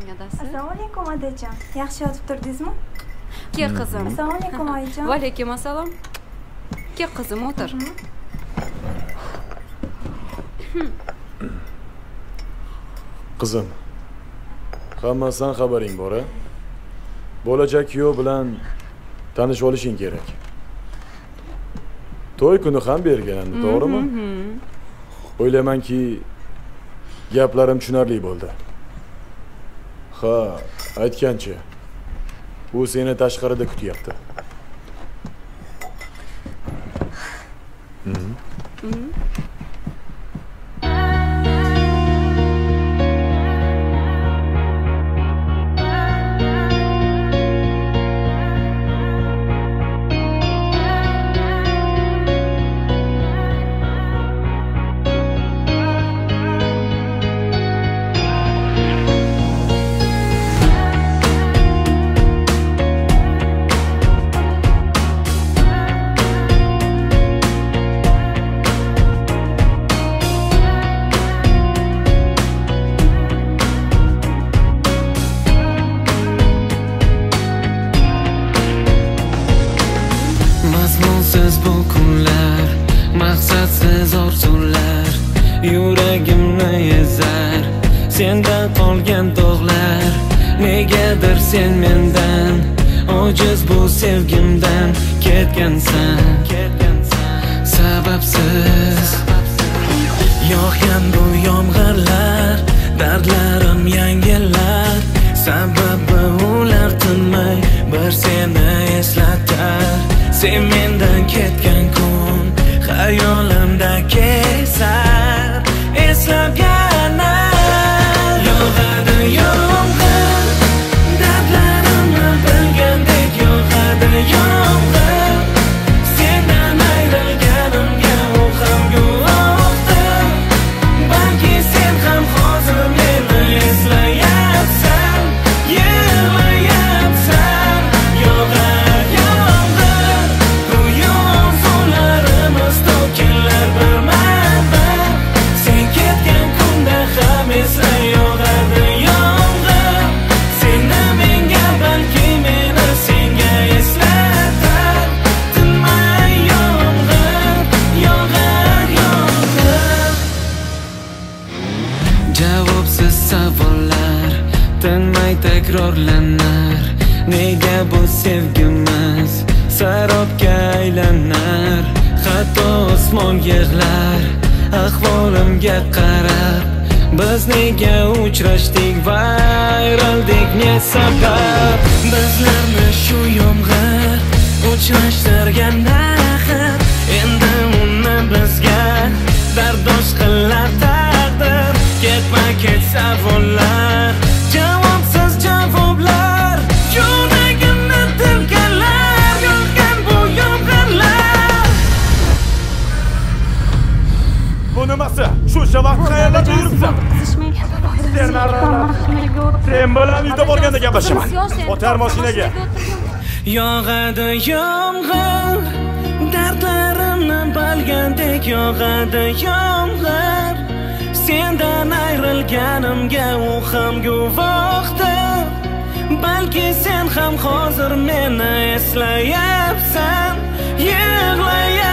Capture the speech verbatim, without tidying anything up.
adasi. Assalomu alaykum otajon. Yaxshi yotib turdingizmi? Kel qizim. Assalomu alaykum oyijon. Va alaykum assalom. Kel qizim, o'tir. Qizim, hammasidan xabaring bor-a? Bo'lajak kuyov bilan tanishib olishing kerak. To'y kuni ham bergandi, to'g'rimi? O'ylaymanki, gaplarim tushunarli bo'ldi. Ha, aytgancha, u seni tashqarida kutyapti. Mazmunsiz bu kunlar, maqsadsiz orzular yuragimni ezar. Sendan qolgan dog'lar, negadir sen mendan ojiz bu sevgimdan ketgansan. Sababsiz yog'gan bu yomg'irlar, dardlarim yangilar. Sababi ular tinmay bir seni eslatar. Sen mendan ketgan kun xayolimda kezar. Eslab yana yog'adi yomg'ir, dardlarimni bilgandek yog'adi yomg'ir. Sendan ayrilganimga u ham guvohdir. Balki sen ham hozir meni eslayapsan, yig'layapsan. Yog'ar yomg'ir, go'yo suvlarimiz to'kilar birma-bir. Sen ketgan kunda ham esla yog'adi yomg'ir. Seni menga, balki meni senga eslatar. Tinmay yomg'ir, yog'ar yomg'ir. Javobsiz savollar tinmay takrorlanar. Nega bu sevgimiz sarobga aylanar? Hatto osmon yig'lar ahvolimga qarab. Biz nega uchrashdik va ayrildik, ne sabab? Bizlarni shu yomg'ir uchrashtirgan axir. Endi uni bizga dardosh qilar taqdir. Ketma-ket savollar, javobsiz javoblar, yuragimni tilkalar. Yog'gan bu yomg'irlar. Bu nimasi? Shuncha vaqt qayerda yuribsan? Sen bilan uyda borganda gaplashaman. O'tar mashinaga. Yog'adi yomg'ir, dardlarimni bilgandek yog'adi yomg'ir. Sendan ayrilganimga u ham guvohdir. Balki sen ham hozir meni eslayapsan, yig'layapsan.